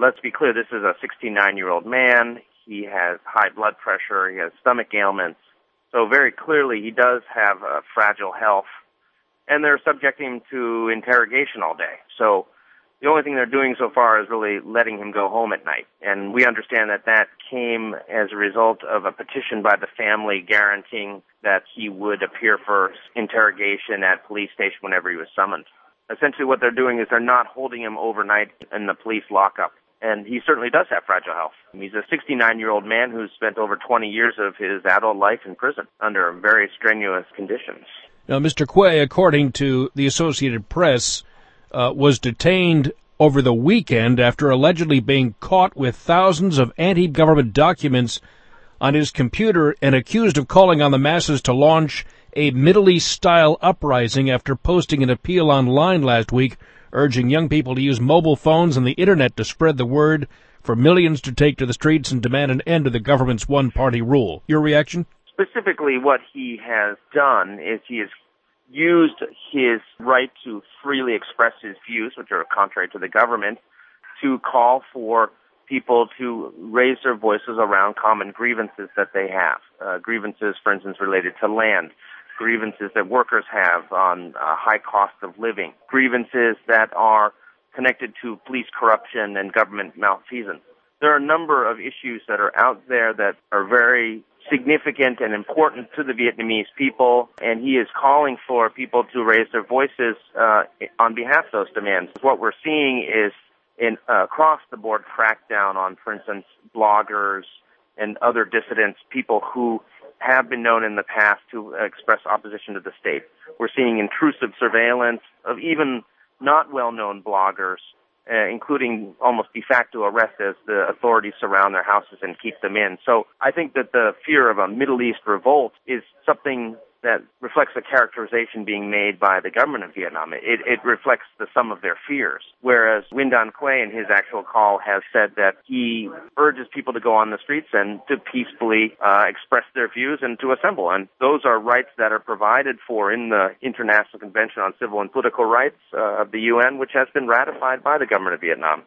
Let's be clear, this is a 69-year-old man. He has high blood pressure. He has stomach ailments. So very clearly he does have fragile health. And they're subjecting him to interrogation all day. So the only thing they're doing so far is really letting him go home at night. And we understand that that came as a result of a petition by the family guaranteeing that he would appear for interrogation at police station whenever he was summoned. Essentially what they're doing is they're not holding him overnight in the police lockup. And he certainly does have fragile health. He's a 69-year-old man who's spent over 20 years of his adult life in prison under very strenuous conditions. Now, Mr. Quay, according to the Associated Press, was detained over the weekend after allegedly being caught with thousands of anti-government documents on his computer and accused of calling on the masses to launch a Middle East-style uprising after posting an appeal online last week urging young people to use mobile phones and the Internet to spread the word for millions to take to the streets and demand an end to the government's one-party rule. Your reaction? Specifically, what he has done is he has used his right to freely express his views, which are contrary to the government, to call for people to raise their voices around common grievances that they have. Grievances, for instance, related to land. Grievances that workers have on high cost of living. Grievances that are connected to police corruption and government malfeasance. There are a number of issues that are out there that are very significant and important to the Vietnamese people, and he is calling for people to raise their voices on behalf of those demands. What we're seeing is an across-the-board crackdown on, for instance, bloggers and other dissidents, people who have been known in the past to express opposition to the state. We're seeing intrusive surveillance of even not well-known bloggers, including almost de facto arrest as the authorities surround their houses and keep them in. So I think that the fear of a Middle East revolt is something that reflects a characterization being made by the government of Vietnam. It reflects the sum of their fears. Whereas Nguyen Dan Quay in his actual call has said that he urges people to go on the streets and to peacefully express their views and to assemble. And those are rights that are provided for in the International Convention on Civil and Political Rights of the UN, which has been ratified by the government of Vietnam.